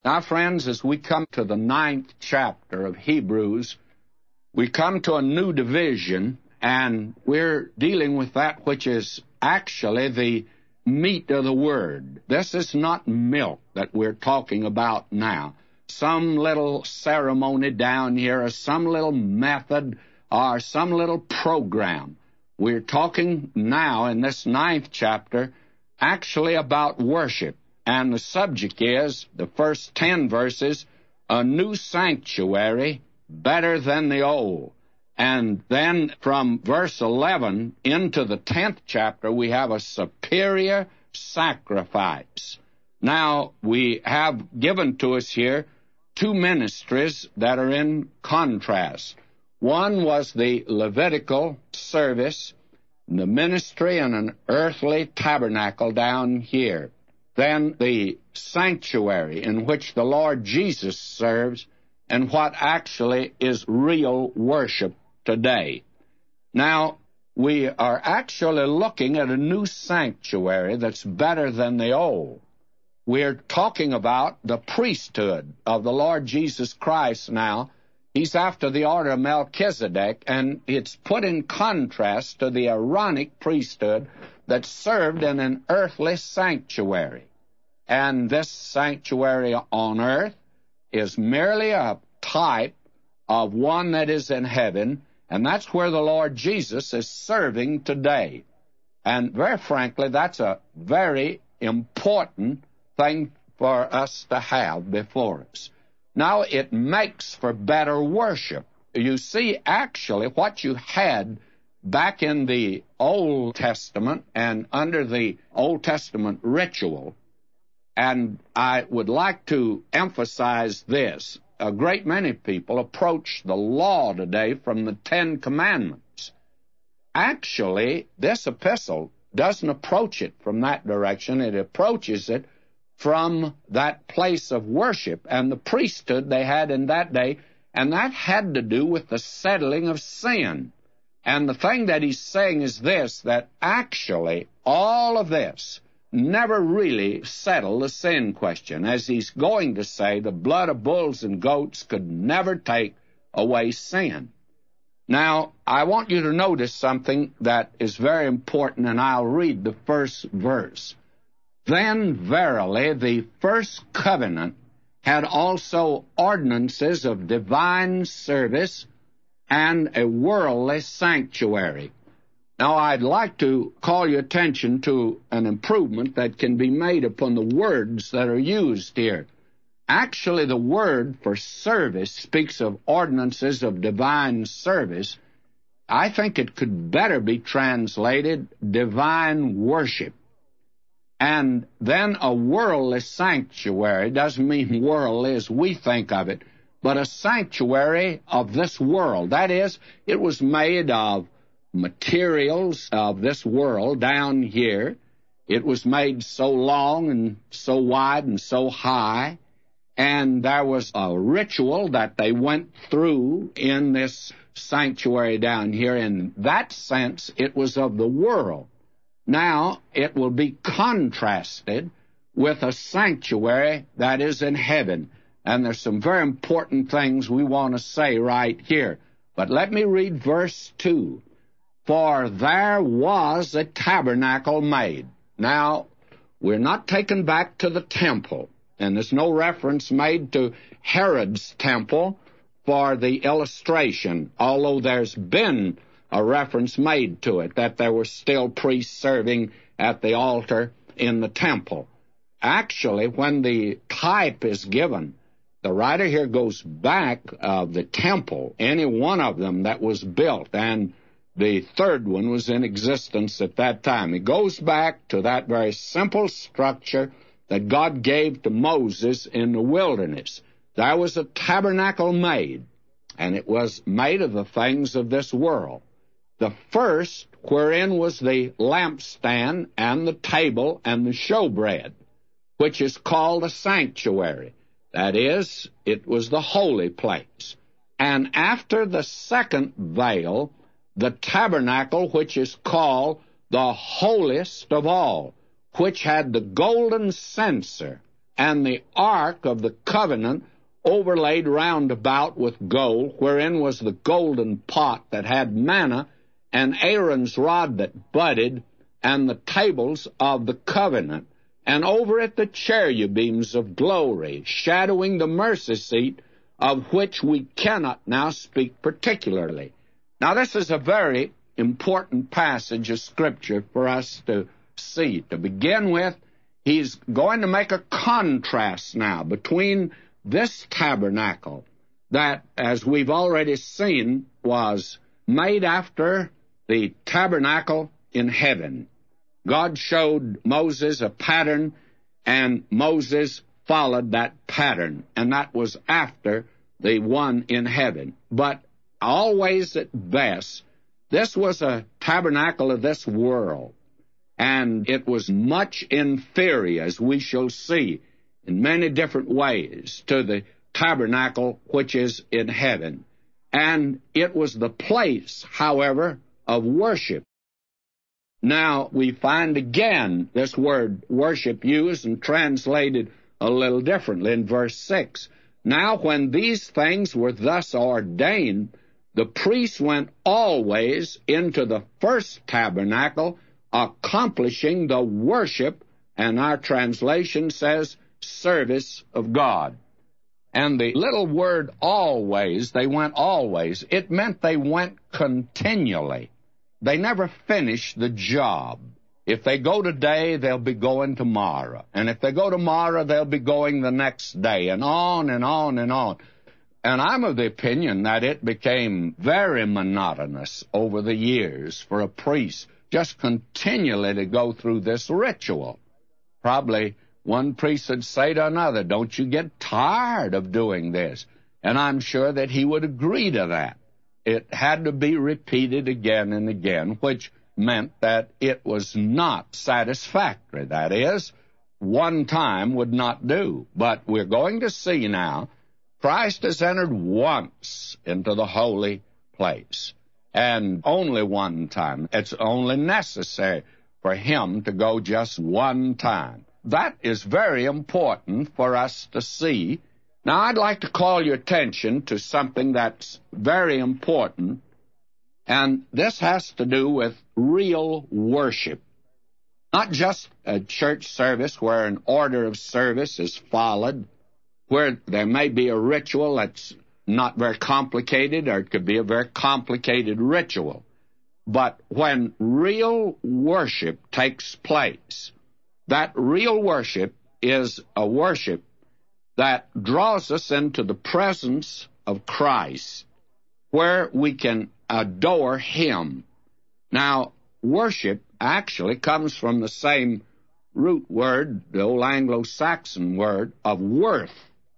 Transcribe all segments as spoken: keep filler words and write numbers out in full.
Now, friends, as we come to the ninth chapter of Hebrews, we come to a new division, and we're dealing with that which is actually the meat of the Word. This is not milk that we're talking about now. Some little ceremony down here, or some little method, or some little program. We're talking now in this ninth chapter actually about worship. And the subject is, the first ten verses, a new sanctuary better than the old. And then from verse eleven into the tenth chapter, we have a superior sacrifice. Now, we have given to us here two ministries that are in contrast. One was the Levitical service, the ministry in an earthly tabernacle down here. Then the sanctuary in which the Lord Jesus serves, and what actually is real worship today. Now, we are actually looking at a new sanctuary that's better than the old. We're talking about the priesthood of the Lord Jesus Christ now. He's after the order of Melchizedek, and it's put in contrast to the Aaronic priesthood that served in an earthly sanctuary. And this sanctuary on earth is merely a type of one that is in heaven, and that's where the Lord Jesus is serving today. And very frankly, that's a very important thing for us to have before us. Now, it makes for better worship. You see, actually, what you had back in the Old Testament and under the Old Testament ritual, and I would like to emphasize this. A great many people approach the law today from the Ten Commandments. Actually, this epistle doesn't approach it from that direction. It approaches it from that place of worship and the priesthood they had in that day, and that had to do with the settling of sin. And the thing that he's saying is this, that actually all of this never really settled the sin question. As he's going to say, the blood of bulls and goats could never take away sin. Now, I want you to notice something that is very important, and I'll read the first verse. Then verily the first covenant had also ordinances of divine service and a worldly sanctuary. Now, I'd like to call your attention to an improvement that can be made upon the words that are used here. Actually, the word for service speaks of ordinances of divine service. I think it could better be translated divine worship. And then a worldly sanctuary doesn't mean worldly as we think of it, but a sanctuary of this world. That is, it was made of materials of this world down here. It was made so long and so wide and so high, and there was a ritual that they went through in this sanctuary down here. In that sense, it was of the world. Now, it will be contrasted with a sanctuary that is in heaven, and there's some very important things we want to say right here. But let me read verse two. For there was a tabernacle made. Now, we're not taken back to the temple, and there's no reference made to Herod's temple for the illustration, although there's been a reference made to it, that there were still priests serving at the altar in the temple. Actually, when the type is given, the writer here goes back of the temple, any one of them that was built, and the third one was in existence at that time. He goes back to that very simple structure that God gave to Moses in the wilderness. There was a tabernacle made, and it was made of the things of this world. The first, wherein was the lampstand and the table and the showbread, which is called a sanctuary. That is, it was the holy place. And after the second veil, the tabernacle, which is called the holiest of all, which had the golden censer and the ark of the covenant overlaid round about with gold, wherein was the golden pot that had manna, and Aaron's rod that budded, and the tables of the covenant, and over it the cherubims of glory, shadowing the mercy seat, of which we cannot now speak particularly. Now, this is a very important passage of Scripture for us to see. To begin with, he's going to make a contrast now between this tabernacle that, as we've already seen, was made after the tabernacle in heaven. God showed Moses a pattern, and Moses followed that pattern, and that was after the one in heaven. But always at best, this was a tabernacle of this world, and it was much inferior, as we shall see, in many different ways, to the tabernacle which is in heaven. And it was the place, however, of worship. Now, we find again this word worship used and translated a little differently in verse six. Now, when these things were thus ordained, the priests went always into the first tabernacle, accomplishing the worship, and our translation says, service of God. And the little word always, they went always, it meant they went continually. They never finished the job. If they go today, they'll be going tomorrow. And if they go tomorrow, they'll be going the next day, and on and on and on. And I'm of the opinion that it became very monotonous over the years for a priest just continually to go through this ritual. Probably one priest would say to another, don't you get tired of doing this? And I'm sure that he would agree to that. It had to be repeated again and again, which meant that it was not satisfactory. That is, one time would not do. But we're going to see now, Christ has entered once into the holy place, and only one time. It's only necessary for him to go just one time. That is very important for us to see. Now, I'd like to call your attention to something that's very important, and this has to do with real worship. Not just a church service where an order of service is followed, where there may be a ritual that's not very complicated, or it could be a very complicated ritual. But when real worship takes place, that real worship is a worship that draws us into the presence of Christ, where we can adore him. Now, worship actually comes from the same root word, the old Anglo-Saxon word, of worth.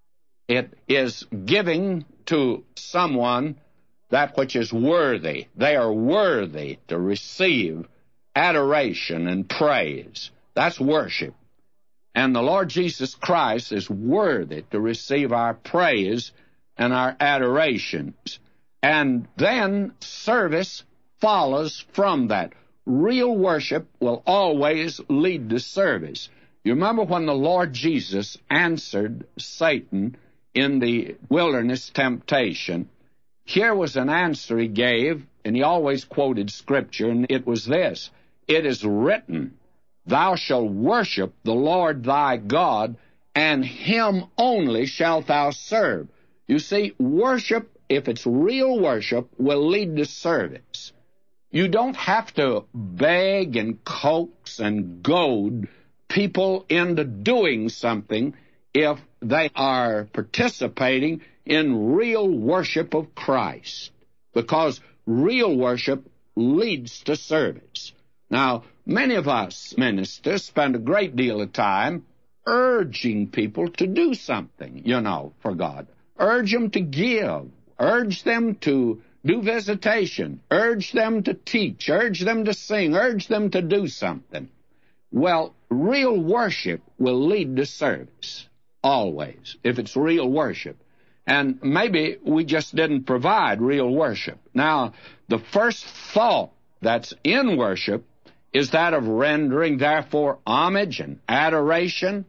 It is giving to someone that which is worthy. They are worthy to receive adoration and praise. That's worship. And the Lord Jesus Christ is worthy to receive our praise and our adorations. And then service follows from that. Real worship will always lead to service. You remember when the Lord Jesus answered Satan in the wilderness temptation, here was an answer he gave, and he always quoted Scripture, and it was this: it is written, thou shalt worship the Lord thy God, and him only shalt thou serve. You see, worship, if it's real worship, will lead to service. You don't have to beg and coax and goad people into doing something if they are participating in real worship of Christ, because real worship leads to service. Now, many of us ministers spend a great deal of time urging people to do something, you know, for God. Urge them to give. Urge them to do visitation. Urge them to teach. Urge them to sing. Urge them to do something. Well, real worship will lead to service, always, if it's real worship. And maybe we just didn't provide real worship. Now, the first thought that's in worship is that of rendering, therefore, homage and adoration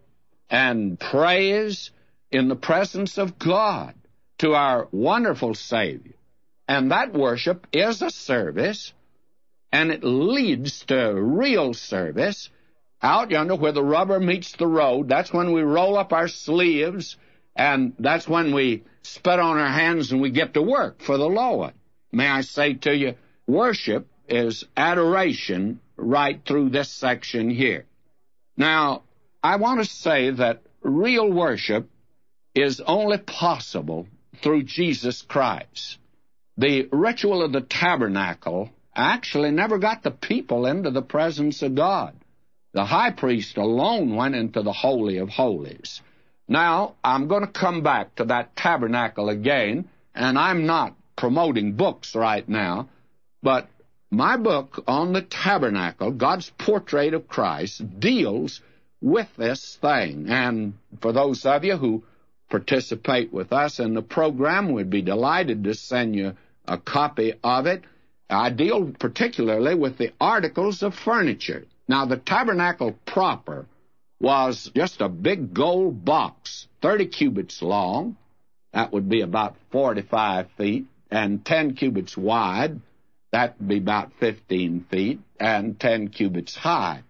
and praise in the presence of God to our wonderful Savior. And that worship is a service, and it leads to real service out yonder where the rubber meets the road. That's when we roll up our sleeves, and that's when we spit on our hands and we get to work for the Lord. May I say to you, worship is adoration right through this section here. Now, I want to say that real worship is only possible through Jesus Christ. The ritual of the tabernacle actually never got the people into the presence of God. The high priest alone went into the Holy of Holies. Now, I'm going to come back to that tabernacle again, and I'm not promoting books right now, but my book on the tabernacle, God's Portrait of Christ, deals with this thing. And for those of you who participate with us in the program, we'd be delighted to send you a copy of it. I deal particularly with the articles of furniture. Now, the tabernacle proper was just a big gold box, thirty cubits long. That would be about forty-five feet, and ten cubits wide. That would be about fifteen feet, and ten cubits high.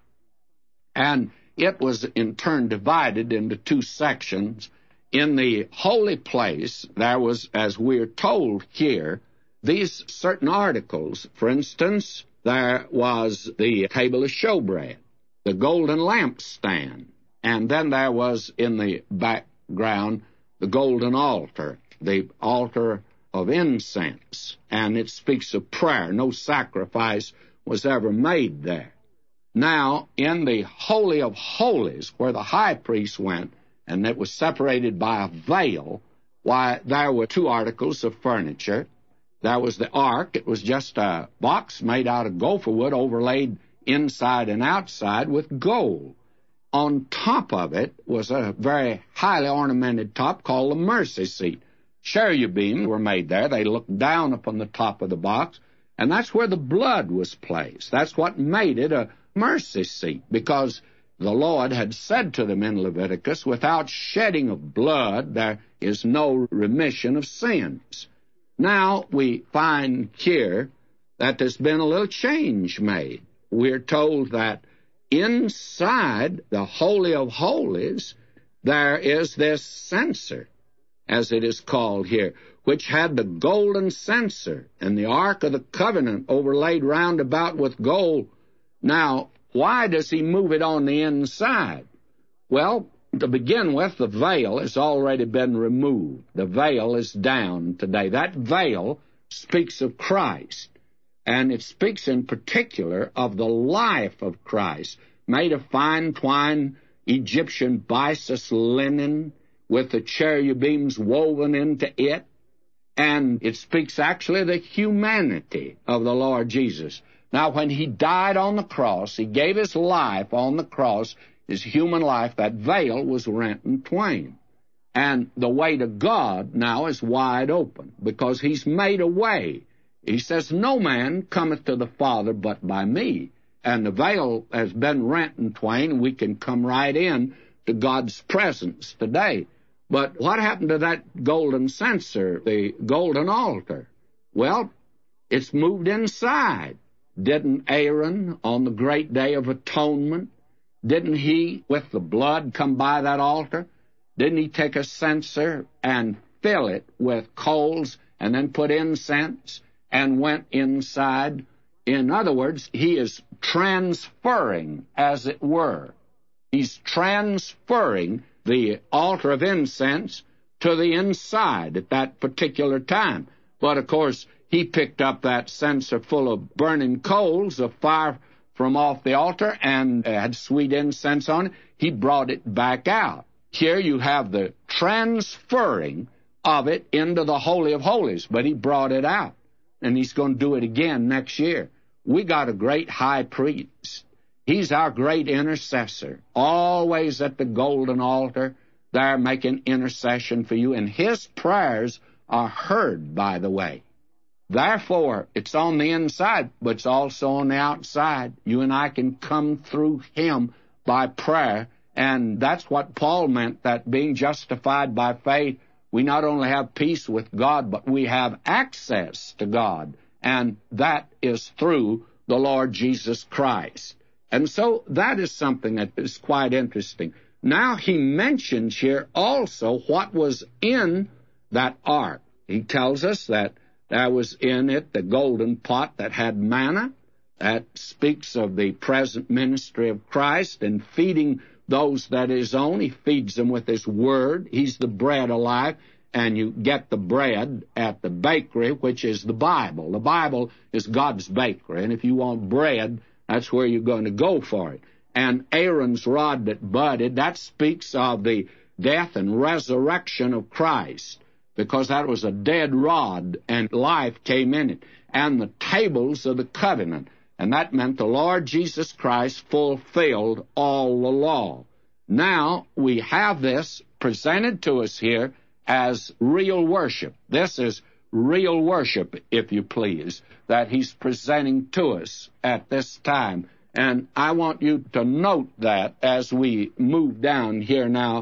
And it was in turn divided into two sections. In the holy place, there was, as we're told here, these certain articles. For instance, there was the table of showbread, the golden lampstand, and then there was in the background the golden altar, the altar of incense, and it speaks of prayer. No sacrifice was ever made there. Now, in the Holy of Holies, where the high priest went, and it was separated by a veil, why, there were two articles of furniture. There was the ark. It was just a box made out of gopher wood overlaid inside and outside with gold. On top of it was a very highly ornamented top called the mercy seat. Cherubim were made there. They looked down upon the top of the box, and that's where the blood was placed. That's what made it a mercy seat, because the Lord had said to them in Leviticus, without shedding of blood there is no remission of sins. Now we find here that there's been a little change made. We're told that inside the Holy of Holies there is this censer, as it is called here, which had the golden censer and the Ark of the Covenant overlaid round about with gold. Now, why does he move it on the inside? Well, to begin with, the veil has already been removed. The veil is down today. That veil speaks of Christ, and it speaks in particular of the life of Christ, made of fine twined Egyptian byssus linen with the cherubims woven into it, and it speaks actually of the humanity of the Lord Jesus. Now, when he died on the cross, he gave his life on the cross, his human life, that veil was rent in twain. And the way to God now is wide open, because he's made a way. He says, no man cometh to the Father but by me. And the veil has been rent in twain. We can come right in to God's presence today. But what happened to that golden censer, the golden altar? Well, it's moved inside. Didn't Aaron, on the great day of atonement, didn't he, with the blood, come by that altar? Didn't he take a censer and fill it with coals and then put incense and went inside? In other words, he is transferring, as it were. He's transferring the altar of incense to the inside at that particular time. But, of course, he picked up that censer full of burning coals of fire from off the altar and had sweet incense on it. He brought it back out. Here you have the transferring of it into the Holy of Holies, but he brought it out, and he's going to do it again next year. We got a great high priest. He's our great intercessor, always at the golden altar there making intercession for you, and his prayers are heard, by the way. Therefore, it's on the inside, but it's also on the outside. You and I can come through him by prayer And that's what Paul meant, that being justified by faith, we not only have peace with God, but we have access to God. And that is through the Lord Jesus Christ. And so that is something that is quite interesting. Now he mentions here also what was in that ark. He tells us that there was in it the golden pot that had manna. That speaks of the present ministry of Christ and feeding those that is own. He feeds them with His Word. He's the bread of life. And you get the bread at the bakery, which is the Bible. The Bible is God's bakery. And if you want bread, that's where you're going to go for it. And Aaron's rod that budded, that speaks of the death and resurrection of Christ, because that was a dead rod and life came in it. And the tables of the covenant, and that meant the Lord Jesus Christ fulfilled all the law. Now we have this presented to us here as real worship. This is real worship, if you please, that he's presenting to us at this time. And I want you to note that as we move down here now.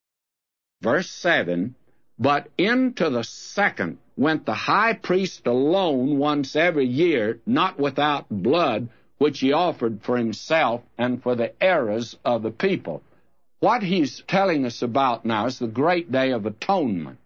Verse seven, but into the second went the high priest alone once every year, not without blood, which he offered for himself and for the errors of the people. What he's telling us about now is the great day of atonement.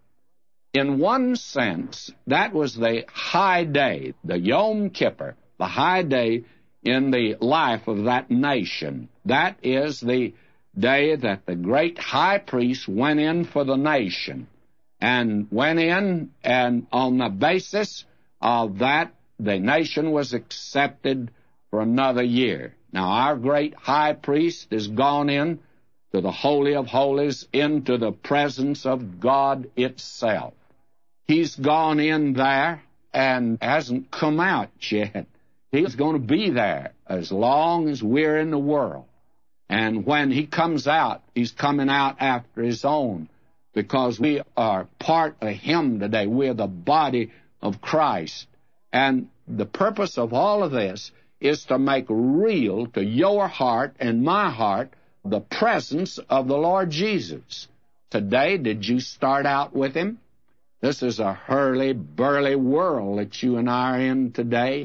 In one sense, that was the high day, the Yom Kippur, the high day in the life of that nation. That is the day that the great high priest went in for the nation, and went in, and on the basis of that, the nation was accepted for another year. Now, our great high priest has gone in to the Holy of Holies, into the presence of God itself. He's gone in there and hasn't come out yet. He's going to be there as long as we're in the world. And when he comes out, he's coming out after his own, because we are part of him today. We're the body of Christ. And the purpose of all of this is to make real to your heart and my heart the presence of the Lord Jesus. Today, did you start out with him? This is a hurly-burly world that you and I are in today,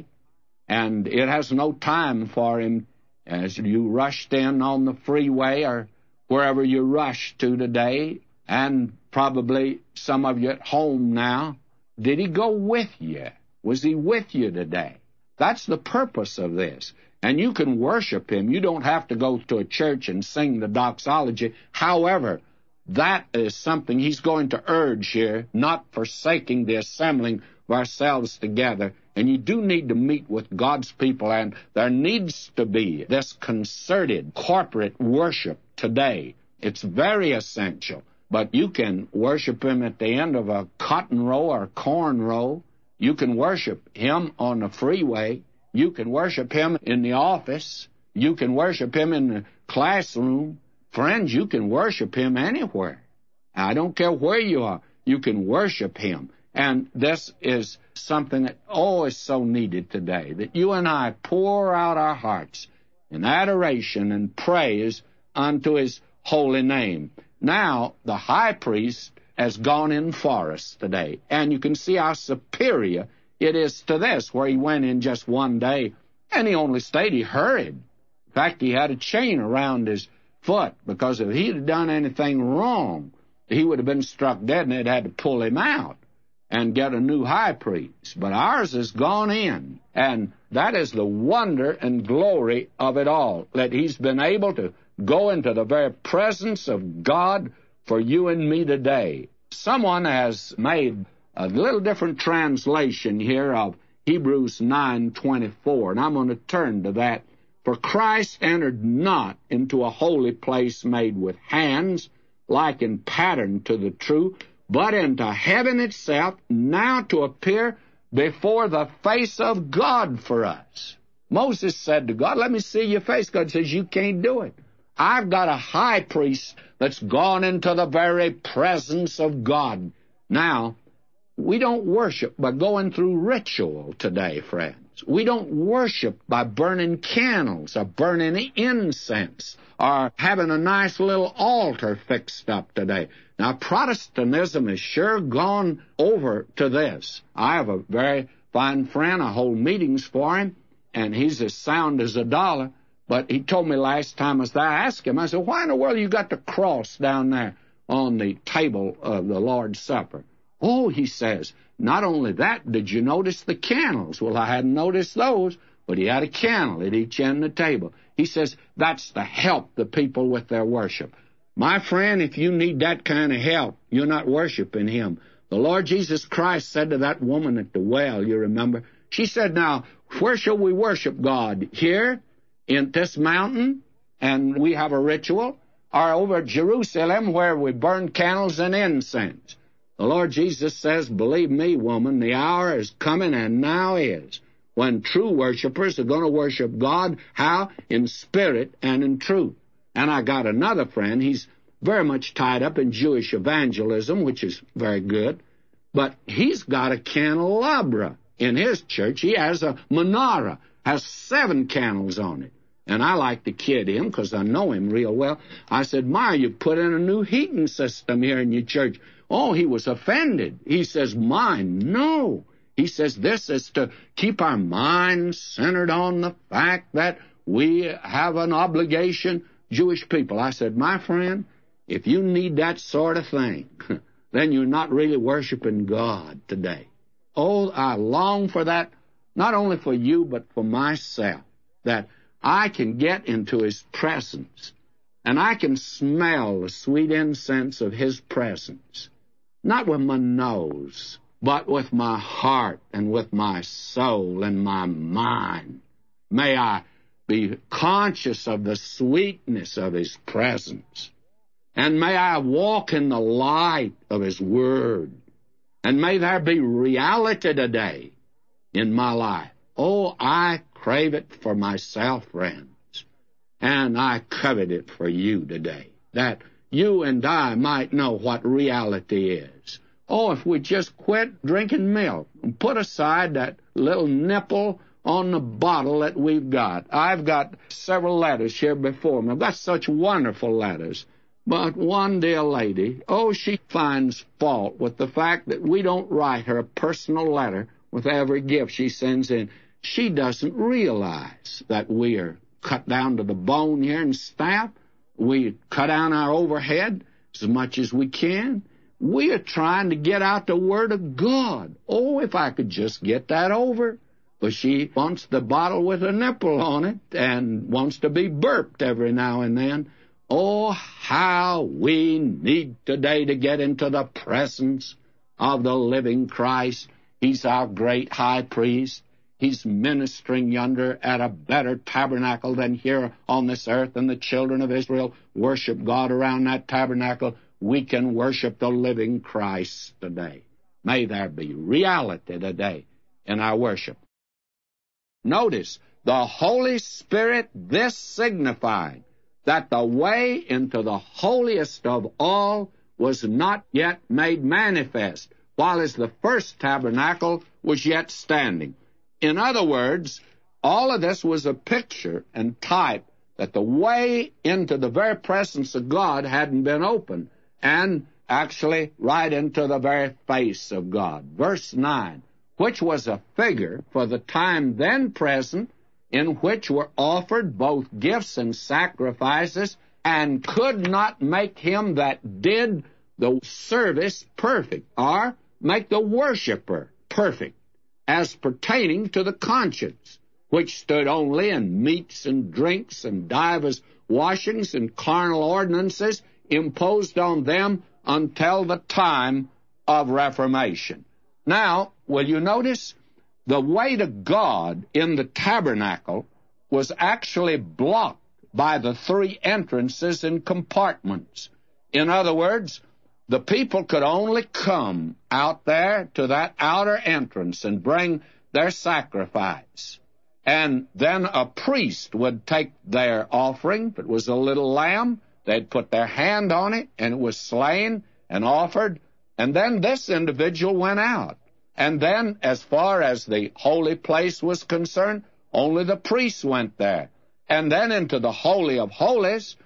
and it has no time for him. As you rushed in on the freeway or wherever you rush to today, and probably some of you at home now, did he go with you? Was he with you today? That's the purpose of this. And you can worship him. You don't have to go to a church and sing the doxology. However, that is something he's going to urge here, not forsaking the assembling of ourselves together. And you do need to meet with God's people, and there needs to be this concerted corporate worship today. It's very essential. But you can worship him at the end of a cotton row or corn row. You can worship him on the freeway. You can worship him in the office. You can worship him in the classroom. Friends, you can worship him anywhere. I don't care where you are. You can worship him. And this is something that, oh, is so needed today, that you and I pour out our hearts in adoration and praise unto his holy name. Now, the high priest has gone in for us today, and you can see how superior it is to this, where he went in just one day, and he only stayed. He hurried. In fact, he had a chain around his foot, because if he'd have done anything wrong, he would have been struck dead, and they'd had to pull him out and get a new high priest. But ours has gone in, and that is the wonder and glory of it all, that he's been able to go into the very presence of God for you and me today. Someone has made a little different translation here of Hebrews nine twenty-four, and I'm going to turn to that. For Christ entered not into a holy place made with hands, like in pattern to the true, but into heaven itself, now to appear before the face of God for us. Moses said to God, let me see your face. God says, you can't do it. I've got a high priest that's gone into the very presence of God. Now, we don't worship by going through ritual today, friends. We don't worship by burning candles or burning incense or having a nice little altar fixed up today. Now, Protestantism has sure gone over to this. I have a very fine friend. I hold meetings for him, and he's as sound as a dollar. But he told me last time as I asked him, I said, why in the world you got the cross down there on the table of the Lord's Supper? Oh, he says, not only that, did you notice the candles? Well, I hadn't noticed those, but he had a candle at each end of the table. He says, that's to help the people with their worship. My friend, if you need that kind of help, you're not worshiping him. The Lord Jesus Christ said to that woman at the well, you remember, she said, now, where shall we worship God? Here, in this mountain, and we have a ritual, or over at Jerusalem where we burn candles and incense? The Lord Jesus says, believe me, woman, the hour is coming and now is, when true worshipers are going to worship God. How? In spirit and in truth. And I got another friend. He's very much tied up in Jewish evangelism, which is very good. But he's got a candelabra in his church. He has a menorah, has seven candles on it. And I like to kid him because I know him real well. I said, Ma, you put in a new heating system here in your church. Oh, he was offended. He says, mine? No. He says, this is to keep our minds centered on the fact that we have an obligation, Jewish people. I said, my friend, if you need that sort of thing, then you're not really worshiping God today. Oh, I long for that, not only for you, but for myself, that I can get into his presence, and I can smell the sweet incense of his presence, not with my nose, but with my heart and with my soul and my mind. May I be conscious of the sweetness of his presence, and may I walk in the light of his word, and may there be reality today in my life. Oh, I crave it for myself, friends, and I covet it for you today, that you and I might know what reality is. Oh, if we just quit drinking milk and put aside that little nipple on the bottle that we've got. I've got several letters here before me. I've got such wonderful letters. But one dear lady, oh, she finds fault with the fact that we don't write her a personal letter with every gift she sends in. She doesn't realize that we are cut down to the bone here in staff. We cut down our overhead as much as we can. We are trying to get out the Word of God. Oh, if I could just get that over. But she wants the bottle with a nipple on it and wants to be burped every now and then. Oh, how we need today to get into the presence of the living Christ. He's our great high priest. He's ministering yonder at a better tabernacle than here on this earth, and the children of Israel worship God around that tabernacle. We can worship the living Christ today. May there be reality today in our worship. Notice, the Holy Spirit, this signified that the way into the holiest of all was not yet made manifest, while as the first tabernacle was yet standing. In other words, all of this was a picture and type that the way into the very presence of God hadn't been opened, and actually right into the very face of God. Verse nine, which was a figure for the time then present, in which were offered both gifts and sacrifices, and could not make him that did the service perfect, or make the worshiper perfect, as pertaining to the conscience, which stood only in meats and drinks and divers washings and carnal ordinances imposed on them until the time of Reformation. Now, will you notice the way to God in the tabernacle was actually blocked by the three entrances and compartments. In other words, the people could only come out there to that outer entrance and bring their sacrifice. And then a priest would take their offering. If it was a little lamb, they'd put their hand on it, and it was slain and offered. And then this individual went out. And then, as far as the holy place was concerned, only the priests went there. And then into the Holy of Holies,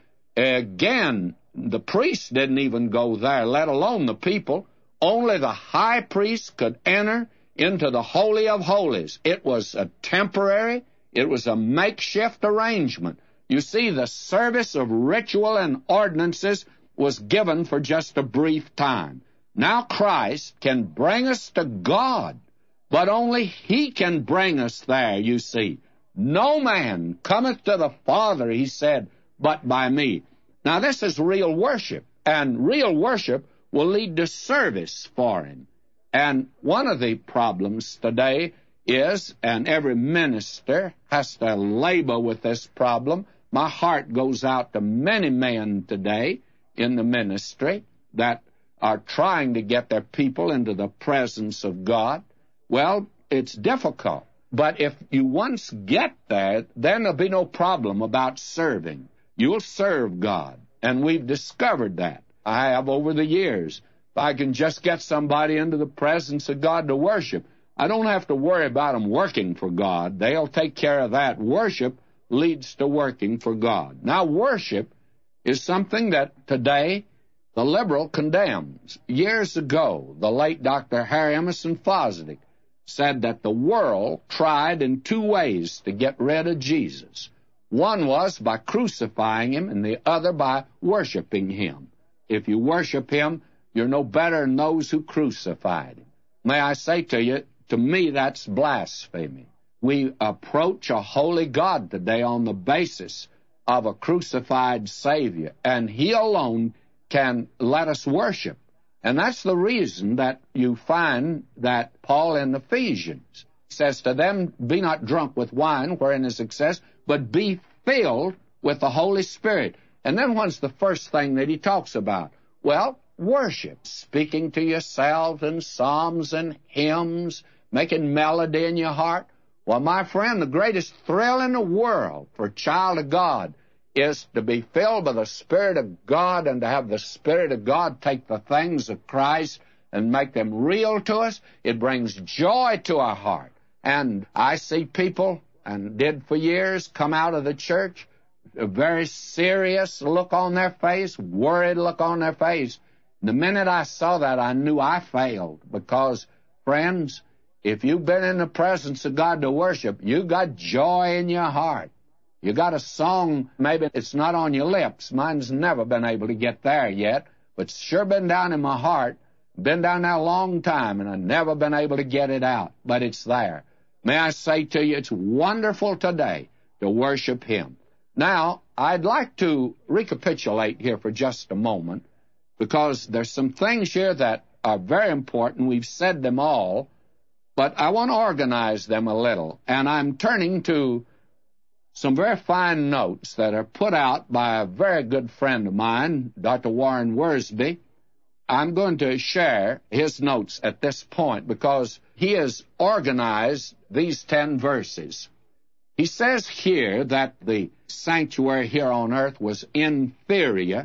again, the priests didn't even go there, let alone the people. Only the high priest could enter into the Holy of Holies. It was a temporary, it was a makeshift arrangement. You see, the service of ritual and ordinances was given for just a brief time. Now Christ can bring us to God, but only He can bring us there, you see. No man cometh to the Father, He said, but by me. Now this is real worship, and real worship will lead to service for Him. And one of the problems today is, and every minister has to labor with this problem, my heart goes out to many men today in the ministry that are trying to get their people into the presence of God. Well, it's difficult. But if you once get there, then there'll be no problem about serving. You'll serve God. And we've discovered that. I have over the years. If I can just get somebody into the presence of God to worship, I don't have to worry about them working for God. They'll take care of that. Worship leads to working for God. Now, worship is something that today the liberal condemns. Years ago, the late Doctor Harry Emerson Fosdick said that the world tried in two ways to get rid of Jesus. One was by crucifying Him, and the other by worshiping Him. If you worship Him, you're no better than those who crucified Him. May I say to you, to me, that's blasphemy. We approach a holy God today on the basis of a crucified Savior, and He alone can let us worship. And that's the reason that you find that Paul in Ephesians says to them, be not drunk with wine, wherein is excess, but be filled with the Holy Spirit. And then what's the first thing that he talks about? Well, worship, speaking to yourselves in psalms and hymns, making melody in your heart. Well, my friend, the greatest thrill in the world for a child of God is to be filled by the Spirit of God and to have the Spirit of God take the things of Christ and make them real to us. It brings joy to our heart. And I see people, and did for years, come out of the church, a very serious look on their face, worried look on their face. The minute I saw that, I knew I failed because, friends, if you've been in the presence of God to worship, you got joy in your heart. You got a song, maybe it's not on your lips. Mine's never been able to get there yet, but it's sure been down in my heart. Been down there a long time, and I've never been able to get it out, but it's there. May I say to you, it's wonderful today to worship Him. Now, I'd like to recapitulate here for just a moment, because there's some things here that are very important. We've said them all, but I want to organize them a little, and I'm turning to some very fine notes that are put out by a very good friend of mine, Doctor Warren Wiersbe. I'm going to share his notes at this point because he has organized these ten verses. He says here that the sanctuary here on earth was inferior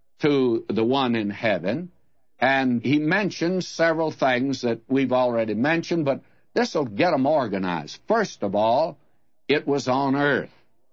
to the one in heaven, and he mentions several things that we've already mentioned, but this will get them organized. First of all, it was on earth.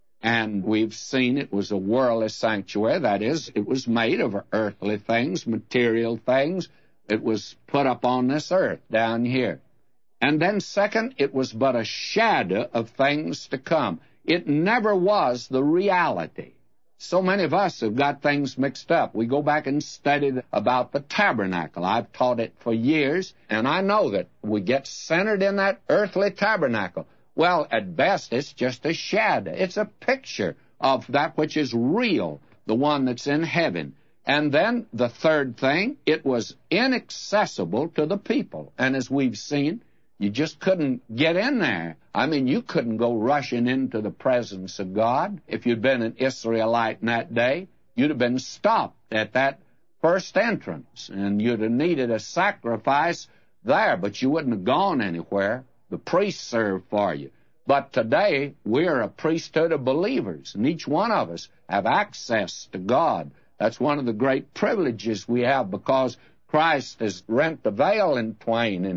And we've seen it was a worldly sanctuary. That is, it was made of earthly things, material things. It was put up on this earth down here. And then second, it was but a shadow of things to come. It never was the reality. So many of us have got things mixed up. We go back and study about the tabernacle. I've taught it for years, and I know that we get centered in that earthly tabernacle. Well, at best, it's just a shadow. It's a picture of that which is real, the one that's in heaven. And then the third thing, it was inaccessible to the people. And as we've seen, you just couldn't get in there. I mean, you couldn't go rushing into the presence of God. If you'd been an Israelite in that day, you'd have been stopped at that first entrance, and you'd have needed a sacrifice there, but you wouldn't have gone anywhere. The priests served for you. But today, we're a priesthood of believers, and each one of us have access to God. That's one of the great privileges we have because Christ has rent the veil in twain, and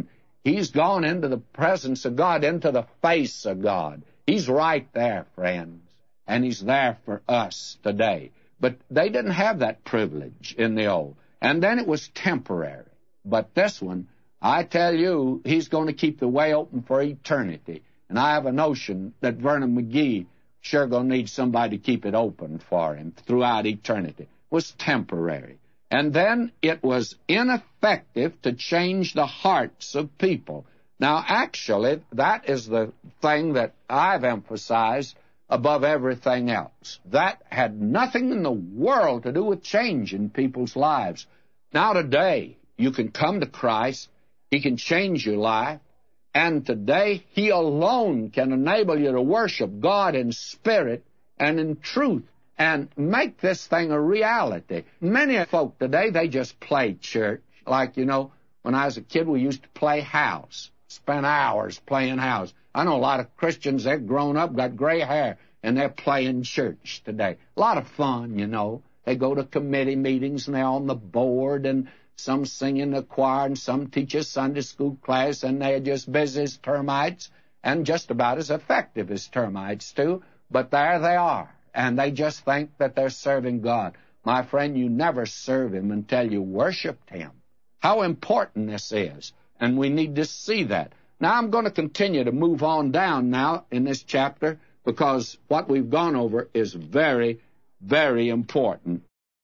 He's gone into the presence of God, into the face of God. He's right there, friends, and He's there for us today. But they didn't have that privilege in the old. And then it was temporary. But this one, I tell you, He's going to keep the way open for eternity. And I have a notion that Vernon McGee sure going to need somebody to keep it open for him throughout eternity. It was temporary. And then it was ineffective to change the hearts of people. Now, actually, that is the thing that I've emphasized above everything else. That had nothing in the world to do with changing people's lives. Now, today, you can come to Christ. He can change your life. And today, He alone can enable you to worship God in spirit and in truth and make this thing a reality. Many folk today, they just play church. Like, you know, when I was a kid, we used to play house, spend hours playing house. I know a lot of Christians, they're grown up, got gray hair, and they're playing church today. A lot of fun, you know. They go to committee meetings, and they're on the board, and some sing in the choir, and some teach a Sunday school class, and they're just busy as termites, and just about as effective as termites, too. But there they are, and they just think that they're serving God. My friend, you never serve Him until you worshiped Him. How important this is, and we need to see that. Now, I'm going to continue to move on down now in this chapter, because what we've gone over is very, very important.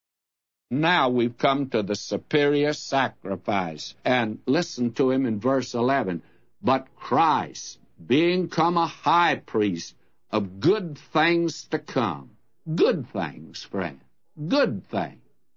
Now we've come to the superior sacrifice. And listen to him in verse eleven. But Christ, being come a high priest of good things to come. Good things, friend. Good things.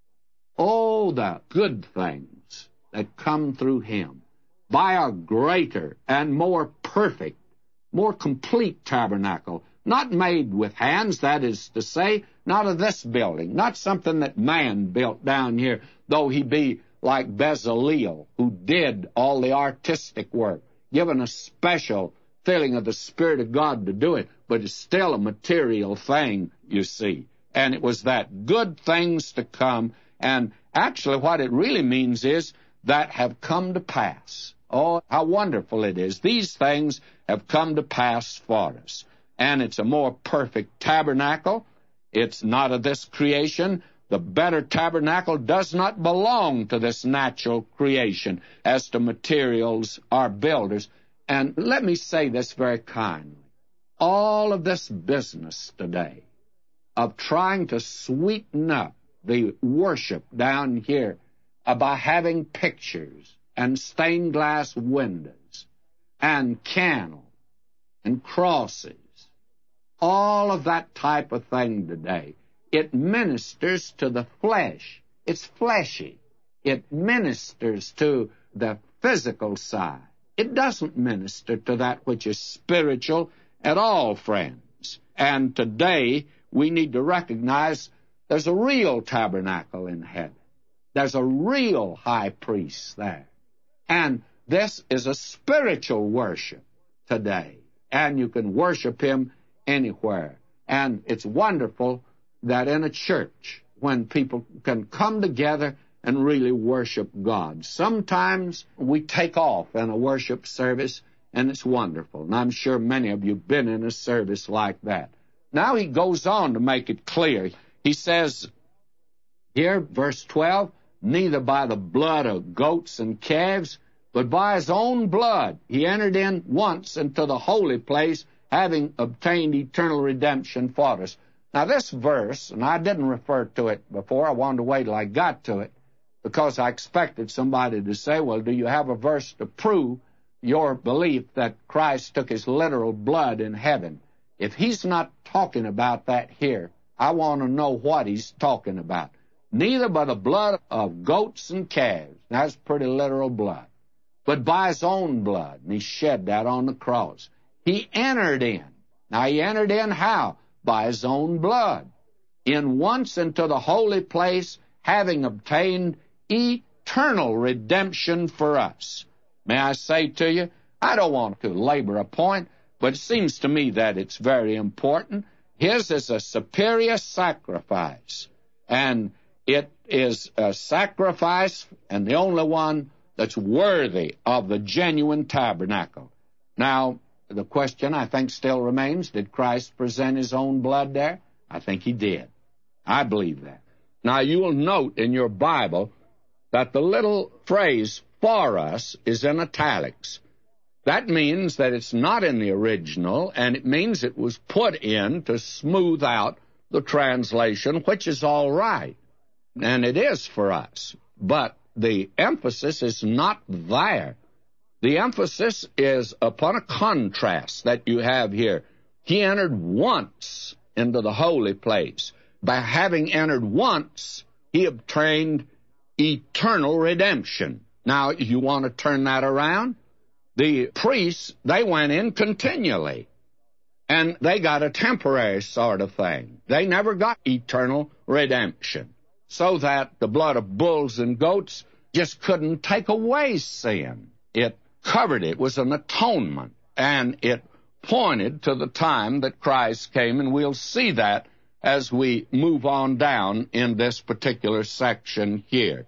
Oh, the good things that come through Him. By a greater and more perfect, more complete tabernacle, not made with hands, that is to say, not of this building, not something that man built down here, though he be like Bezaleel, who did all the artistic work, given a special filling of the Spirit of God to do it, but it's still a material thing, you see. And it was that good things to come, and actually what it really means is that have come to pass. Oh, how wonderful it is. These things have come to pass for us. And it's a more perfect tabernacle. It's not of this creation. The better tabernacle does not belong to this natural creation as to materials or builders. And let me say this very kindly. All of this business today of trying to sweeten up the worship down here uh, by having pictures and stained glass windows and candles and crosses, all of that type of thing today, it ministers to the flesh. It's fleshy. It ministers to the physical side. It doesn't minister to that which is spiritual at all, friends. And today, we need to recognize there's a real tabernacle in heaven. There's a real high priest there. And this is a spiritual worship today. And you can worship Him anywhere. And it's wonderful that in a church, when people can come together and really worship God. Sometimes we take off in a worship service, and it's wonderful. And I'm sure many of you have been in a service like that. Now he goes on to make it clear. He says here, verse twelve, neither by the blood of goats and calves, but by His own blood he entered in once into the holy place, having obtained eternal redemption for us. Now this verse, and I didn't refer to it before, I wanted to wait till I got to it, because I expected somebody to say, well, do you have a verse to prove your belief that Christ took His literal blood in heaven? If he's not talking about that here, I want to know what he's talking about. Neither by the blood of goats and calves, that's pretty literal blood, but by His own blood, and He shed that on the cross. He entered in. Now, He entered in how? By His own blood. In once into the holy place, having obtained eternal redemption for us. May I say to you, I don't want to labor a point, but it seems to me that it's very important. His is a superior sacrifice, and it is a sacrifice, and the only one that's worthy of the genuine tabernacle. Now, the question, I think, still remains, did Christ present his own blood there? I think he did. I believe that. Now, you will note in your Bible that the little phrase, for us, is in italics. That means that it's not in the original, and it means it was put in to smooth out the translation, which is all right. And it is for us. But the emphasis is not there. The emphasis is upon a contrast that you have here. He entered once into the holy place. By having entered once, he obtained eternal redemption. Now, you want to turn that around? The priests, they went in continually, and they got a temporary sort of thing. They never got eternal redemption, so that the blood of bulls and goats just couldn't take away sin. It covered it. It was an atonement, and it pointed to the time that Christ came, and we'll see that as we move on down in this particular section here.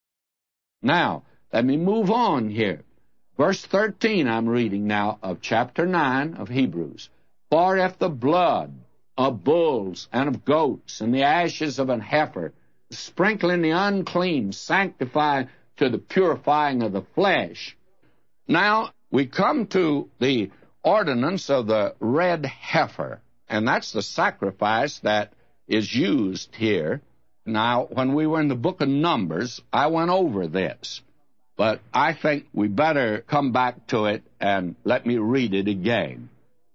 Now, let me move on here. Verse thirteen, I'm reading now, of chapter nine of Hebrews. For if the blood of bulls and of goats and the ashes of an heifer, sprinkling the unclean, sanctify to the purifying of the flesh. Now, we come to the ordinance of the red heifer, and that's the sacrifice that is used here. Now, when we were in the book of Numbers, I went over this, but I think we better come back to it and let me read it again.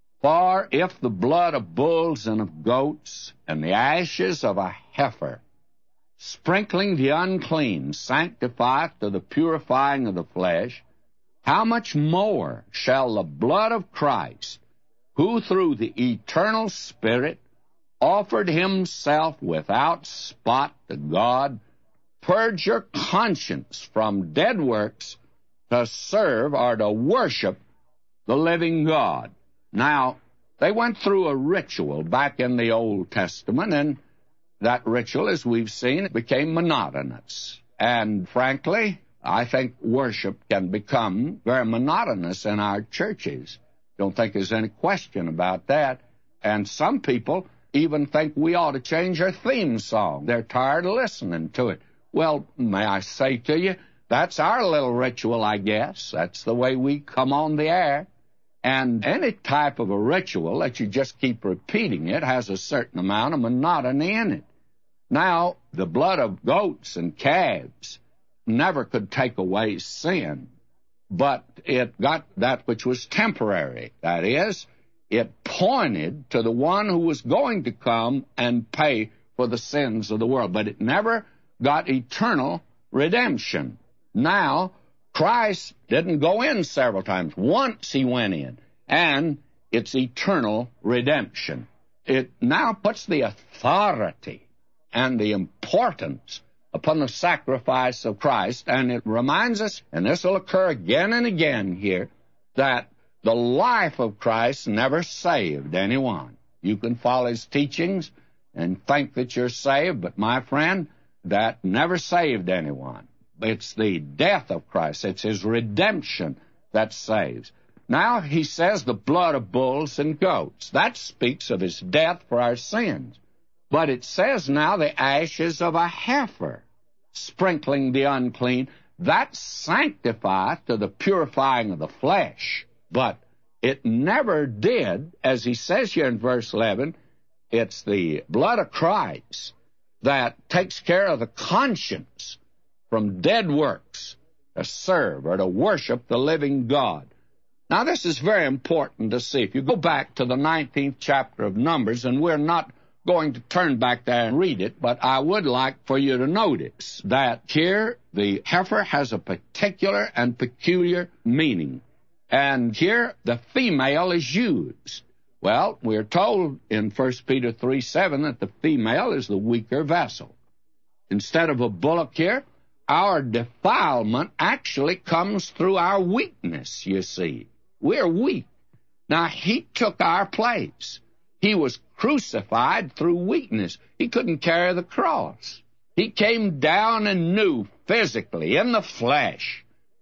For if the blood of bulls and of goats and the ashes of a heifer, sprinkling the unclean, sanctifieth to the purifying of the flesh, how much more shall the blood of Christ, who through the eternal Spirit offered himself without spot to God, purge your conscience from dead works to serve or to worship the living God. Now, they went through a ritual back in the Old Testament, and that ritual, as we've seen, it became monotonous. And frankly, I think worship can become very monotonous in our churches. Don't think there's any question about that. And some people even think we ought to change our theme song. They're tired of listening to it. Well, may I say to you, that's our little ritual, I guess. That's the way we come on the air. And any type of a ritual that you just keep repeating it has a certain amount of monotony in it. Now, the blood of goats and calves never could take away sin, but it got that which was temporary. That is, it pointed to the one who was going to come and pay for the sins of the world, but it never got eternal redemption. Now, Christ didn't go in several times. Once he went in, and it's eternal redemption. It now puts the authority and the importance upon the sacrifice of Christ, and it reminds us, and this will occur again and again here, that the life of Christ never saved anyone. You can follow his teachings and think that you're saved, but my friend, that never saved anyone. It's the death of Christ. It's his redemption that saves. Now he says the blood of bulls and goats. That speaks of his death for our sins. But it says now the ashes of a heifer, sprinkling the unclean. That sanctifieth to the purifying of the flesh. But it never did, as he says here in verse eleven, it's the blood of Christ that takes care of the conscience from dead works to serve or to worship the living God. Now, this is very important to see. If you go back to the nineteenth chapter of Numbers, and we're not going to turn back there and read it, but I would like for you to notice that here the heifer has a particular and peculiar meaning. And here the female is used. Well, we're told in First Peter three seven that the female is the weaker vessel. Instead of a bullock here, our defilement actually comes through our weakness, you see. We're weak. Now, he took our place. He was crucified through weakness. He couldn't carry the cross. He came down and knew physically, in the flesh,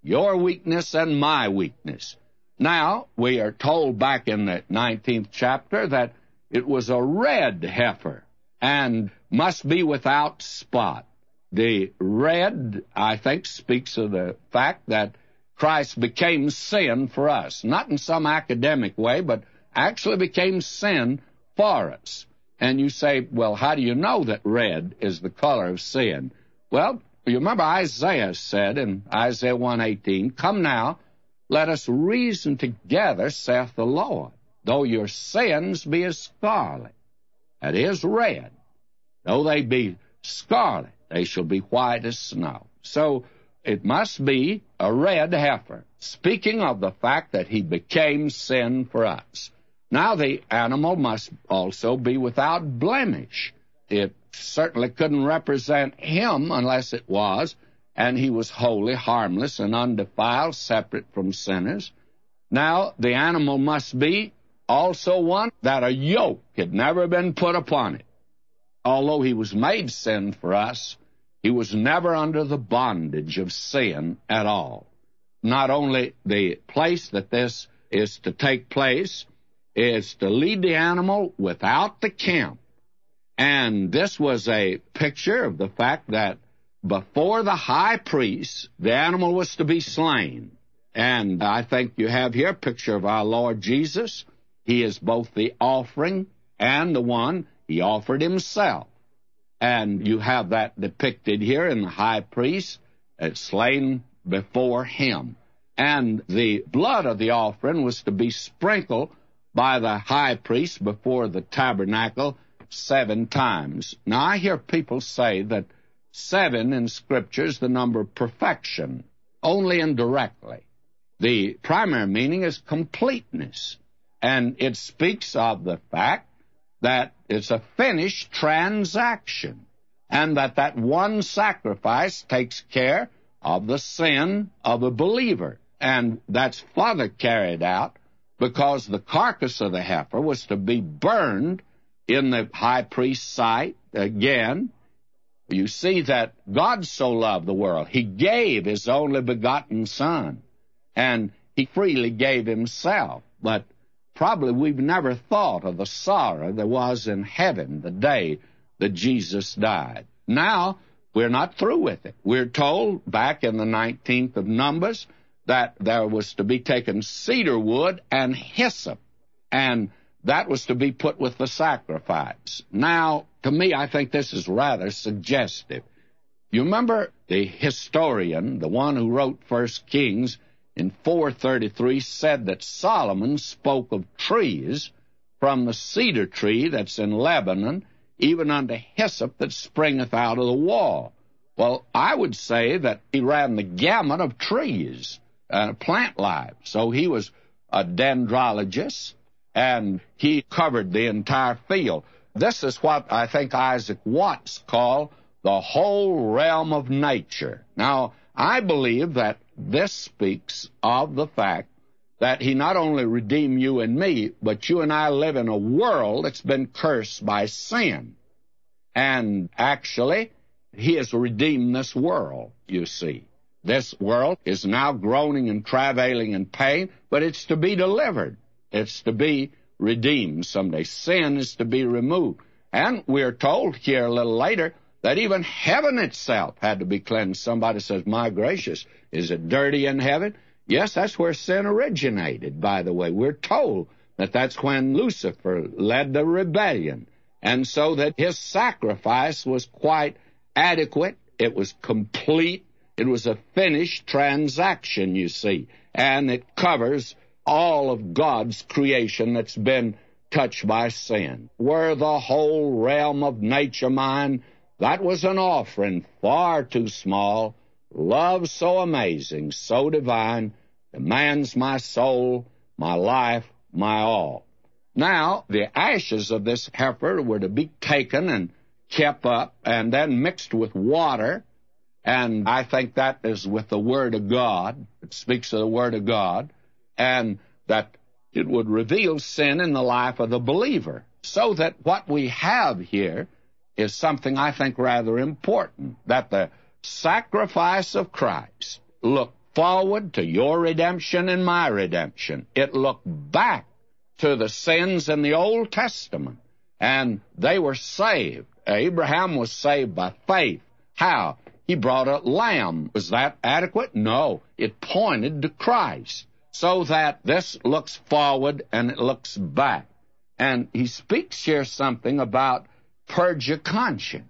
your weakness and my weakness. Now, we are told back in the nineteenth chapter that it was a red heifer and must be without spot. The red, I think, speaks of the fact that Christ became sin for us, not in some academic way, but actually became sin for us. And you say, well, how do you know that red is the color of sin? Well, you remember Isaiah said in Isaiah one eighteen, "Come now, let us reason together, saith the Lord. Though your sins be as scarlet," that is red, "though they be scarlet, they shall be white as snow." So it must be a red heifer, speaking of the fact that he became sin for us. Now the animal must also be without blemish. It certainly couldn't represent him unless it was, and he was wholly harmless and undefiled, separate from sinners. Now the animal must be also one that a yoke had never been put upon it. Although he was made sin for us, he was never under the bondage of sin at all. Not only the place that this is to take place is to lead the animal without the camp. And this was a picture of the fact that before the high priest, the animal was to be slain. And I think you have here a picture of our Lord Jesus. He is both the offering and the one he offered himself. And you have that depicted here in the high priest, it's slain before him. And the blood of the offering was to be sprinkled by the high priest before the tabernacle seven times. Now, I hear people say that seven in Scripture is the number of perfection, only indirectly. The primary meaning is completeness, and it speaks of the fact that it's a finished transaction, and that that one sacrifice takes care of the sin of a believer. And that's further carried out because the carcass of the heifer was to be burned in the high priest's sight. Again, you see that God so loved the world, he gave his only begotten Son, and he freely gave himself. But probably we've never thought of the sorrow there was in heaven the day that Jesus died. Now, we're not through with it. We're told back in the nineteenth of Numbers that there was to be taken cedar wood and hyssop, and that was to be put with the sacrifice. Now, to me, I think this is rather suggestive. You remember the historian, the one who wrote First Kings, in four thirty-three said that Solomon spoke of trees, from the cedar tree that's in Lebanon, even unto hyssop that springeth out of the wall. Well, I would say that he ran the gamut of trees, uh, plant life. So he was a dendrologist, and he covered the entire field. This is what I think Isaac Watts called the whole realm of nature. Now, I believe that this speaks of the fact that he not only redeemed you and me, but you and I live in a world that's been cursed by sin. And actually, he has redeemed this world, you see. This world is now groaning and travailing in pain, but it's to be delivered. It's to be redeemed someday. Sin is to be removed. And we're told here a little later that even heaven itself had to be cleansed. Somebody says, my gracious, is it dirty in heaven? Yes, that's where sin originated, by the way. We're told that that's when Lucifer led the rebellion. And so that his sacrifice was quite adequate. It was complete. It was a finished transaction, you see. And it covers all of God's creation that's been touched by sin. Were the whole realm of nature mine, that was an offering far too small. Love so amazing, so divine, demands my soul, my life, my all. Now, the ashes of this heifer were to be taken and kept up and then mixed with water, and I think that is with the Word of God. It speaks of the Word of God, and that it would reveal sin in the life of the believer, so that what we have here is something I think rather important, that the sacrifice of Christ looked forward to your redemption and my redemption. It looked back to the sins in the Old Testament, and they were saved. Abraham was saved by faith. How? He brought a lamb. Was that adequate? No. It pointed to Christ. So that this looks forward and it looks back. And he speaks here something about purge your conscience.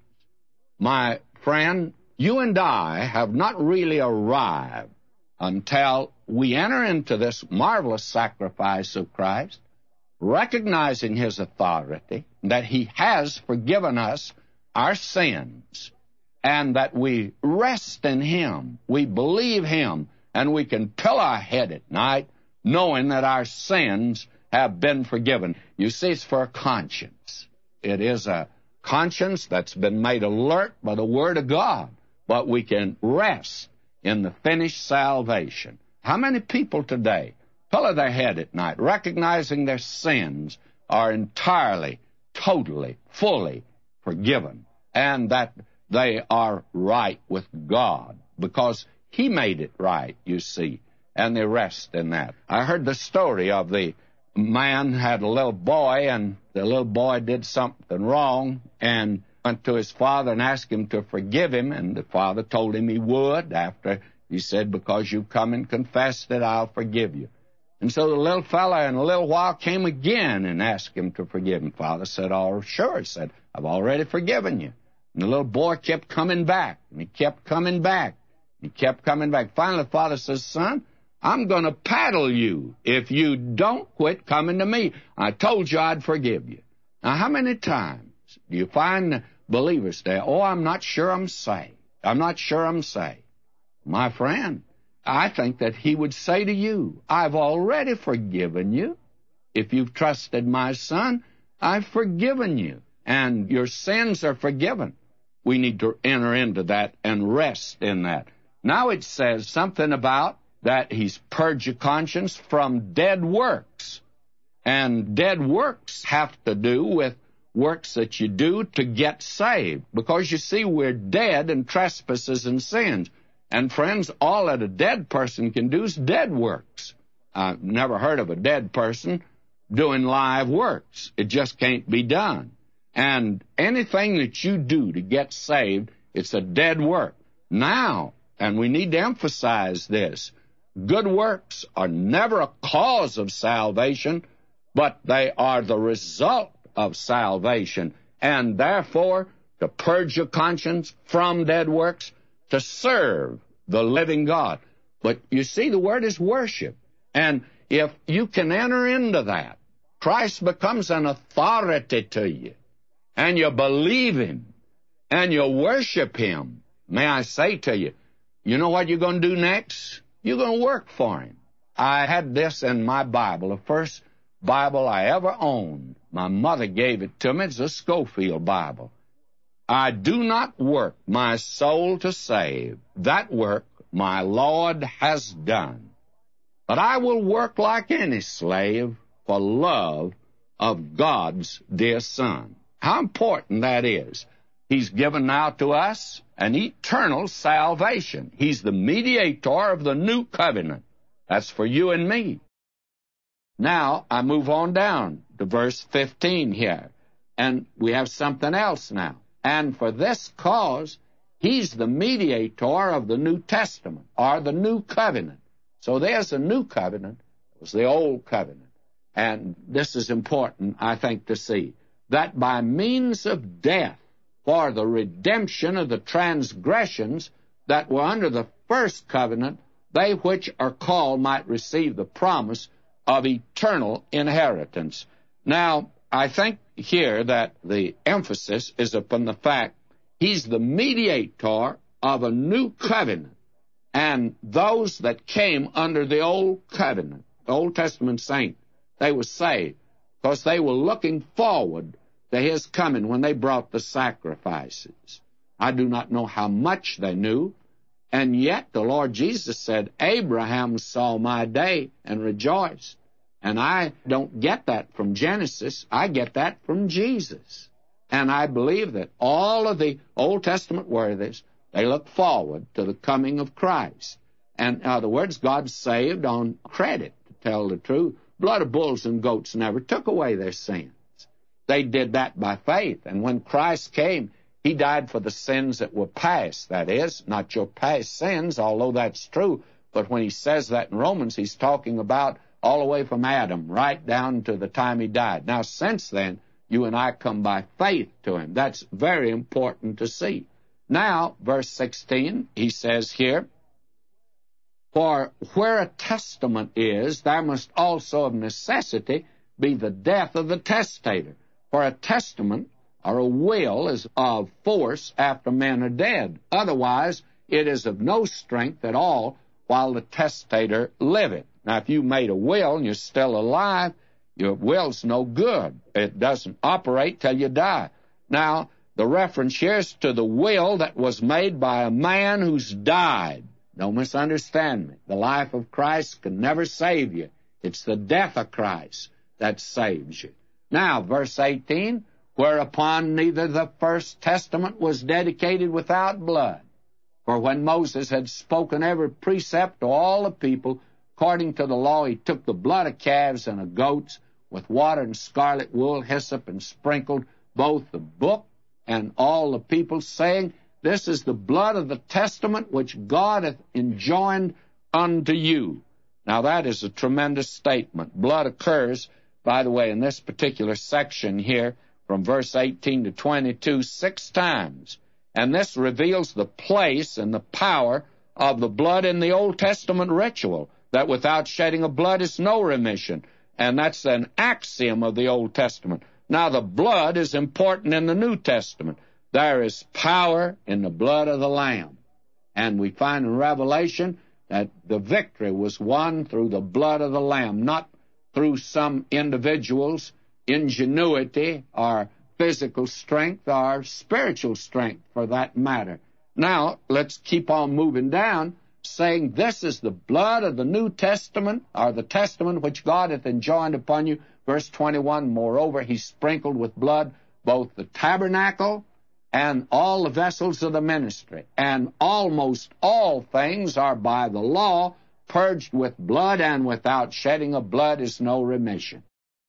My friend, you and I have not really arrived until we enter into this marvelous sacrifice of Christ, recognizing his authority, that he has forgiven us our sins, and that we rest in him, we believe him, and we can pill our head at night knowing that our sins have been forgiven. You see, it's for a conscience. It is a conscience that's been made alert by the Word of God, but we can rest in the finished salvation. How many people today pillow their head at night, recognizing their sins are entirely, totally, fully forgiven, and that they are right with God because he made it right, you see, and they rest in that. I heard the story of the man had a little boy, and the little boy did something wrong and went to his father and asked him to forgive him, and the father told him he would after he said, because you've come and confessed it, I'll forgive you. And so the little fella in a little while came again and asked him to forgive him. Father said, oh, sure. He said, I've already forgiven you. And the little boy kept coming back, and he kept coming back. He kept coming back. Finally, the father says, son, I'm going to paddle you if you don't quit coming to me. I told you I'd forgive you. Now, how many times do you find believers say, oh, I'm not sure I'm saved. I'm not sure I'm saved. My friend, I think that he would say to you, I've already forgiven you. If you've trusted my Son, I've forgiven you, and your sins are forgiven. We need to enter into that and rest in that. Now it says something about that he's purged your conscience from dead works. And dead works have to do with works that you do to get saved. Because you see, we're dead in trespasses and sins. And friends, all that a dead person can do is dead works. I've never heard of a dead person doing live works. It just can't be done. And anything that you do to get saved, it's a dead work. Now, and we need to emphasize this, good works are never a cause of salvation, but they are the result of salvation. And therefore, to purge your conscience from dead works, to serve the living God. But you see, the word is worship. And if you can enter into that, Christ becomes an authority to you. And you believe him. And you worship him. May I say to you, you know what you're going to do next? You're going to work for him. I had this in my Bible, the first Bible I ever owned. My mother gave it to me. It's a Schofield Bible. I do not work my soul to save. That work my Lord has done. But I will work like any slave for love of God's dear Son. How important that is. He's given now to us an eternal salvation. He's the mediator of the new covenant. That's for you and me. Now, I move on down to verse fifteen here. And we have something else now. And for this cause, he's the mediator of the New Testament, or the New Covenant. So there's a New Covenant. It was the Old Covenant. And this is important, I think, to see, that by means of death, for the redemption of the transgressions that were under the first covenant, they which are called might receive the promise of eternal inheritance. Now, I think here that the emphasis is upon the fact he's the mediator of a new covenant. And those that came under the old covenant, the Old Testament saints, they were saved because they were looking forward to his coming when they brought the sacrifices. I do not know how much they knew, and yet the Lord Jesus said, Abraham saw my day and rejoiced. And I don't get that from Genesis. I get that from Jesus. And I believe that all of the Old Testament worthies, they look forward to the coming of Christ. And in other words, God saved on credit, to tell the truth. Blood of bulls and goats never took away their sins. They did that by faith. And when Christ came, he died for the sins that were past. That is, not your past sins, although that's true. But when he says that in Romans, he's talking about all the way from Adam, right down to the time he died. Now, since then, you and I come by faith to him. That's very important to see. Now, verse sixteen, he says here, for where a testament is, there must also of necessity be the death of the testator. For a testament or a will is of force after men are dead. Otherwise, it is of no strength at all while the testator liveth. Now, if you made a will and you're still alive, your will's no good. It doesn't operate till you die. Now, the reference here is to the will that was made by a man who's died. Don't misunderstand me. The life of Christ can never save you. It's the death of Christ that saves you. Now, verse eighteen, whereupon neither the first testament was dedicated without blood. For when Moses had spoken every precept to all the people, according to the law, he took the blood of calves and of goats with water and scarlet wool, hyssop, and sprinkled both the book and all the people, saying, this is the blood of the testament which God hath enjoined unto you. Now, that is a tremendous statement. Blood occurs, by the way, in this particular section here, from verse eighteen to twenty-two, six times. And this reveals the place and the power of the blood in the Old Testament ritual, that without shedding of blood is no remission. And that's an axiom of the Old Testament. Now, the blood is important in the New Testament. There is power in the blood of the Lamb. And we find in Revelation that the victory was won through the blood of the Lamb, not through some individual's ingenuity or physical strength or spiritual strength, for that matter. Now, let's keep on moving down, saying this is the blood of the New Testament, or the testament which God hath enjoined upon you. Verse twenty-one, moreover, he sprinkled with blood both the tabernacle and all the vessels of the ministry. And almost all things are by the law purged with blood, and without shedding of blood is no remission.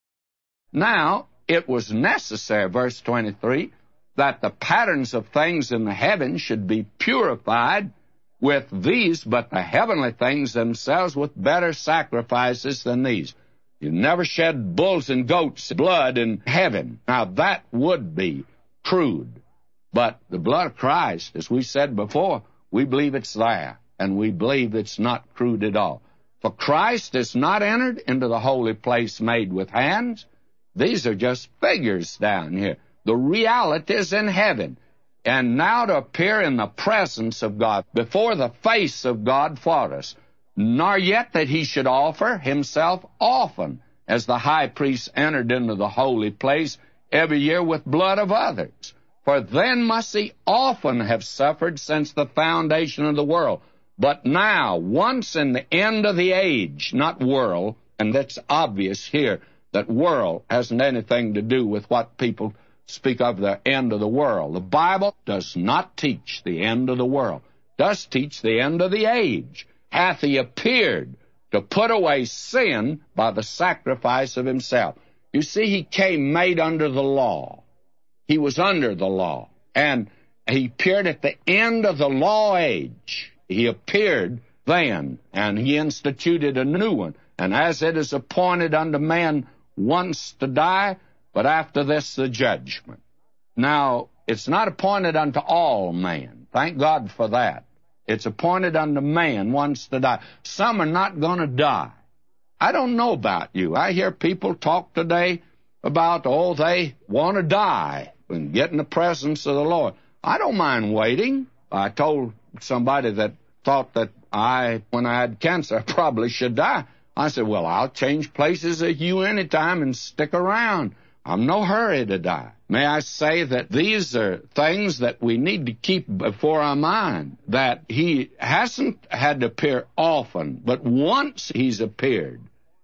Now, it was necessary, verse twenty-three, that the patterns of things in the heavens should be purified with these, but the heavenly things themselves with better sacrifices than these. You never shed bulls and goats' blood in heaven. Now, that would be crude. But the blood of Christ, as we said before, we believe it's there, and we believe it's not crude at all. For Christ is not entered into the holy place made with hands. These are just figures down here. The reality is in heaven. And now to appear in the presence of God, before the face of God for us, nor yet that he should offer himself often, as the high priest entered into the holy place every year with blood of others. For then must he often have suffered since the foundation of the world. But now, once in the end of the age, not world, and that's obvious here, that world hasn't anything to do with what people speak of the end of the world. The Bible does not teach the end of the world. It does teach the end of the age. Hath he appeared to put away sin by the sacrifice of himself. You see, he came made under the law. He was under the law. And he appeared at the end of the law age. He appeared then, and he instituted a new one. And as it is appointed unto man once to die, but after this the judgment. Now, it's not appointed unto all man. Thank God for that. It's appointed unto man once to die. Some are not going to die. I don't know about you. I hear people talk today about, oh, they want to die and get in the presence of the Lord. I don't mind waiting. I told somebody that thought that I, when I had cancer, I probably should die. I said, well, I'll change places with you anytime and stick around. I'm no hurry to die. May I say that these are things that we need to keep before our mind, that he hasn't had to appear often, but once he's appeared,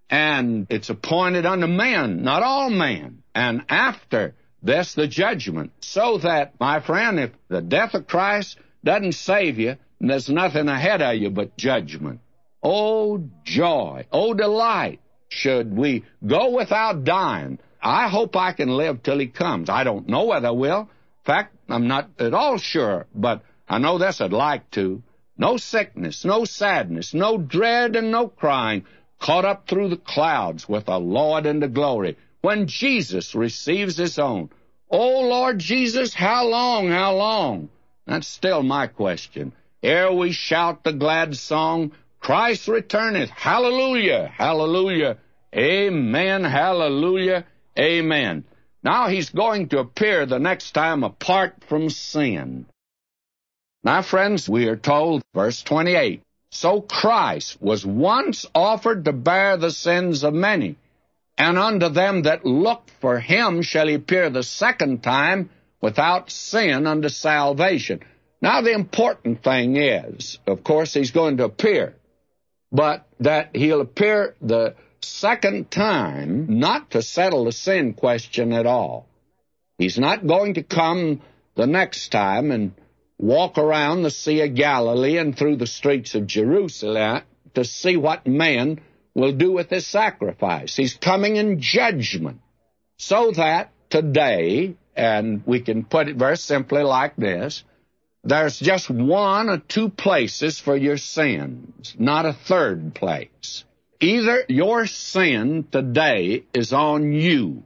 and it's appointed unto men, not all men, and after this the judgment, so that, my friend, if the death of Christ doesn't save you, and there's nothing ahead of you but judgment. Oh, joy, oh, delight, should we go without dying. I hope I can live till he comes. I don't know whether I will. In fact, I'm not at all sure, but I know this, I'd like to. No sickness, no sadness, no dread and no crying, caught up through the clouds with the Lord into glory, when Jesus receives his own. Oh, Lord Jesus, how long, how long? That's still my question. Ere we shout the glad song, Christ returneth, hallelujah, hallelujah, amen, hallelujah, amen. Now he's going to appear the next time apart from sin. Now, friends, we are told, verse twenty-eight, so Christ was once offered to bear the sins of many, and unto them that look for him shall he appear the second time without sin unto salvation. Now, the important thing is, of course, he's going to appear, but that he'll appear the second time not to settle the sin question at all. He's not going to come the next time and walk around the Sea of Galilee and through the streets of Jerusalem to see what man will do with his sacrifice. He's coming in judgment, so that today, and we can put it very simply like this, there's just one or two places for your sins, not a third place. Either your sin today is on you,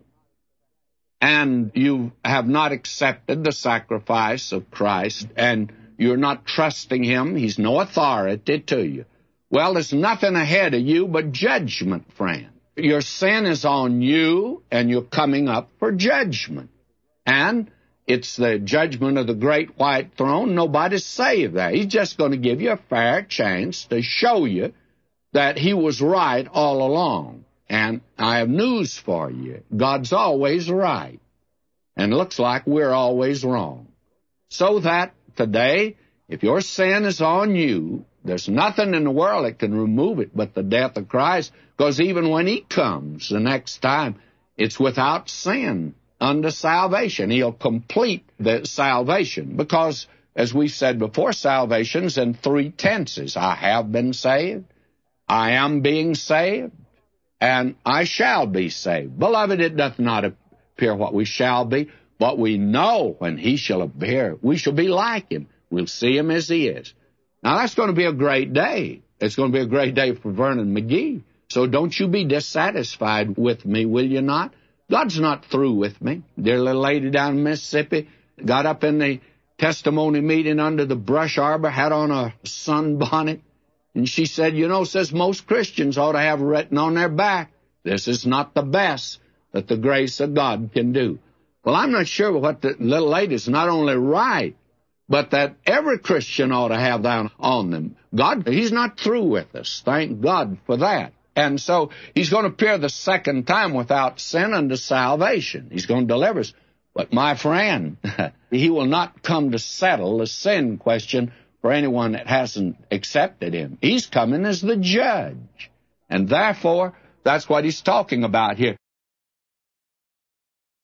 and you have not accepted the sacrifice of Christ, and you're not trusting him, he's no authority to you. Well, there's nothing ahead of you but judgment, friend. Your sin is on you, and you're coming up for judgment. And it's the judgment of the great white throne. Nobody's saved there. He's just going to give you a fair chance to show you that he was right all along. And I have news for you. God's always right. And it looks like we're always wrong. So that today, if your sin is on you, there's nothing in the world that can remove it but the death of Christ, because even when he comes the next time, it's without sin unto salvation. He'll complete the salvation, because, as we said before, salvation's in three tenses. I have been saved, I am being saved, and I shall be saved. Beloved, it doth not appear what we shall be, but we know when he shall appear, we shall be like him. We'll see him as he is. Now, that's going to be a great day. It's going to be a great day for Vernon McGee. So don't you be dissatisfied with me, will you not? God's not through with me. Dear little lady down in Mississippi got up in the testimony meeting under the brush arbor, had on a sunbonnet, and she said, you know, says most Christians ought to have written on their back, this is not the best that the grace of God can do. Well, I'm not sure what the little lady's not only right, but that every Christian ought to have that on them. God, he's not through with us. Thank God for that. And so he's going to appear the second time without sin unto salvation. He's going to deliver us. But my friend, he will not come to settle the sin question for anyone that hasn't accepted him. He's coming as the judge. And therefore, that's what he's talking about here.